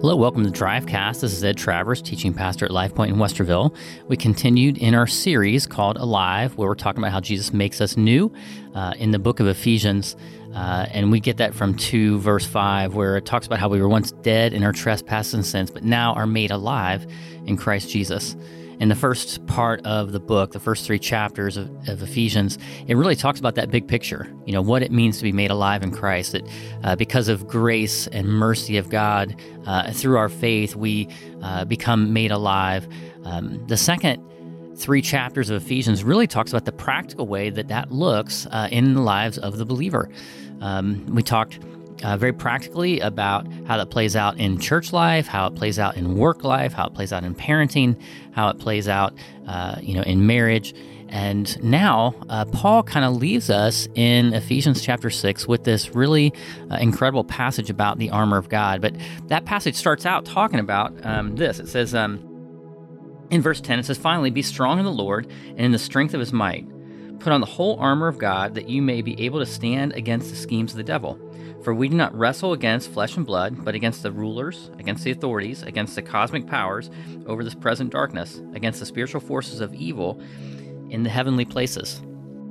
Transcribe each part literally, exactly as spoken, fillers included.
Hello, welcome to Drivecast. This is Ed Travers, teaching pastor at LifePoint in Westerville. We continued in our series called Alive, where we're talking about how Jesus makes us new uh, in the book of Ephesians. Uh, and we get that from two, verse five, where it talks about how we were once dead in our trespasses and sins, but now are made alive in Christ Jesus. In the first part of the book, the first three chapters of, of Ephesians, it really talks about that big picture, you know, what it means to be made alive in Christ, that uh, because of grace and mercy of God, uh, through our faith, we uh, become made alive. Um, the second three chapters of Ephesians really talks about the practical way that that looks uh, in the lives of the believer. Um, we talked Uh, very practically about how that plays out in church life, how it plays out in work life, how it plays out in parenting, how it plays out, uh, you know, in marriage. And now uh, Paul kind of leaves us in Ephesians chapter six with this really uh, incredible passage about the armor of God. But that passage starts out talking about um, this. It says um, in verse ten, it says, "Finally, be strong in the Lord and in the strength of his might. Put on the whole armor of God that you may be able to stand against the schemes of the devil. For we do not wrestle against flesh and blood, but against the rulers, against the authorities, against the cosmic powers over this present darkness, against the spiritual forces of evil in the heavenly places."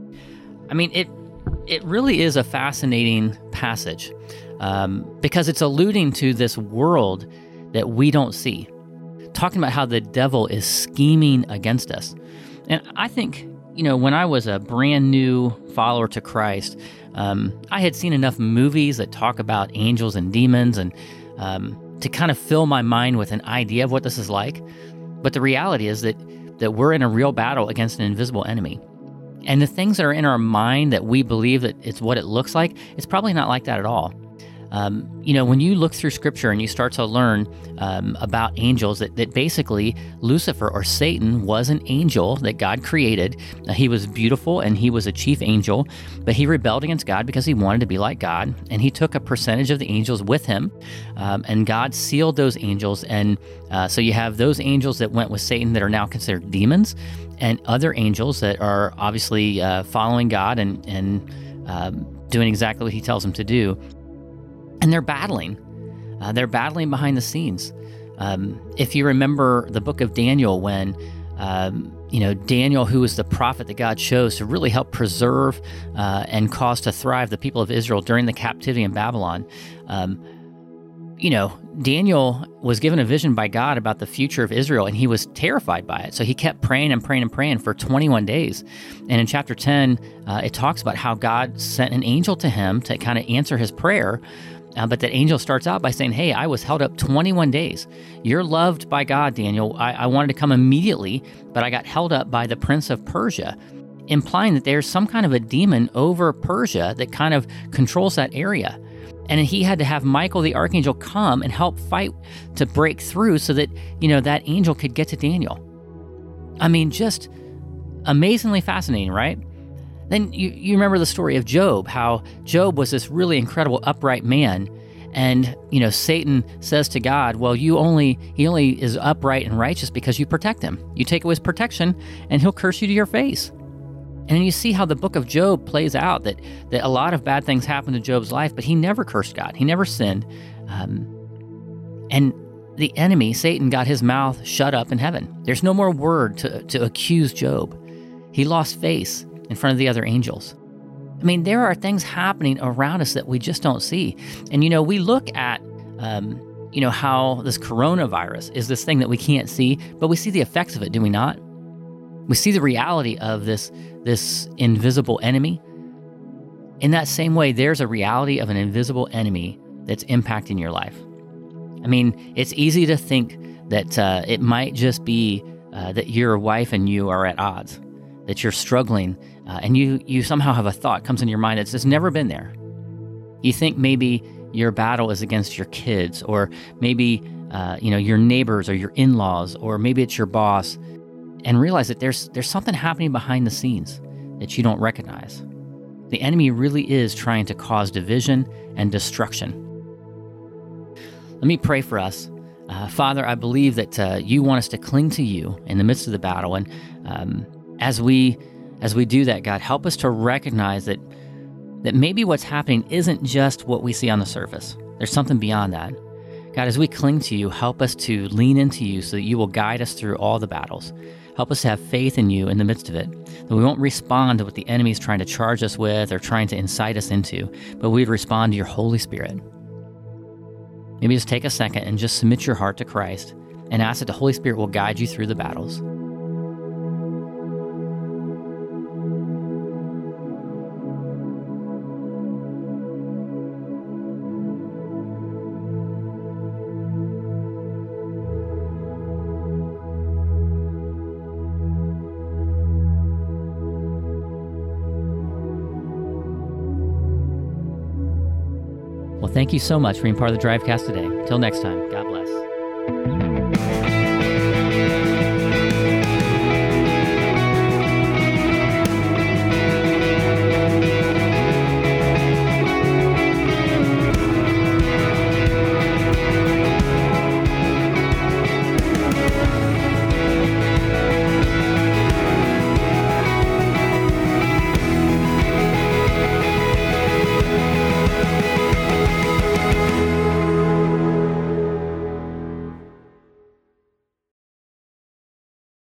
I mean, it it really is a fascinating passage um, because it's alluding to this world that we don't see, talking about how the devil is scheming against us. And I think, you know, when I was a brand new follower to Christ, um, I had seen enough movies that talk about angels and demons and um, to kind of fill my mind with an idea of what this is like. But the reality is that that we're in a real battle against an invisible enemy. And the things that are in our mind that we believe that it's what it looks like, it's probably not like that at all. Um, you know, when you look through Scripture and you start to learn um, about angels, that, that basically Lucifer or Satan was an angel that God created. Uh, he was beautiful and he was a chief angel, but he rebelled against God because he wanted to be like God, and he took a percentage of the angels with him, um, and God sealed those angels. And uh, so you have those angels that went with Satan that are now considered demons, and other angels that are obviously uh, following God and, and um, doing exactly what he tells them to do. And they're battling. Uh, they're battling behind the scenes. Um, if you remember the book of Daniel, when um, you know Daniel, who was the prophet that God chose to really help preserve uh, and cause to thrive the people of Israel during the captivity in Babylon, um, you know, Daniel was given a vision by God about the future of Israel, and he was terrified by it. So he kept praying and praying and praying for twenty-one days. And in chapter ten, uh, it talks about how God sent an angel to him to kind of answer his prayer. Uh, but that angel starts out by saying, "Hey, I was held up twenty-one days. You're loved by God, Daniel. I, I wanted to come immediately, but I got held up by the prince of Persia," implying that there's some kind of a demon over Persia that kind of controls that area. And he had to have Michael the archangel come and help fight to break through so that, you know, that angel could get to Daniel. I mean, just amazingly fascinating, right? Then you, you remember the story of Job, how Job was this really incredible upright man. And, you know, Satan says to God, well, you only, he only is upright and righteous because you protect him. You take away his protection and he'll curse you to your face. And then you see how the book of Job plays out, that, that a lot of bad things happened to Job's life, but he never cursed God. He never sinned. Um, and the enemy, Satan, got his mouth shut up in heaven. There's no more word to, to accuse Job. He lost face in front of the other angels. I mean, there are things happening around us that we just don't see. And, you know, we look at, um, you know, how this coronavirus is this thing that we can't see, but we see the effects of it, do we not? We see the reality of this, this invisible enemy. In that same way, there's a reality of an invisible enemy that's impacting your life. I mean, it's easy to think that uh, it might just be uh, that your wife and you are at odds, that you're struggling, uh, and you you somehow have a thought comes in your mind that's just never been there. You think maybe your battle is against your kids, or maybe uh, you know your neighbors or your in-laws, or maybe it's your boss, and realize that there's there's something happening behind the scenes that you don't recognize. The enemy really is trying to cause division and destruction. Let me pray for us. Uh, Father, I believe that uh, you want us to cling to you in the midst of the battle, and um, As we as we do that, God, help us to recognize that that maybe what's happening isn't just what we see on the surface. There's something beyond that. God, as we cling to you, help us to lean into you so that you will guide us through all the battles. Help us to have faith in you in the midst of it, that we won't respond to what the enemy is trying to charge us with or trying to incite us into, but we'd respond to your Holy Spirit. Maybe just take a second and just submit your heart to Christ and ask that the Holy Spirit will guide you through the battles. Well, thank you so much for being part of the Drivecast today. Until next time, God bless.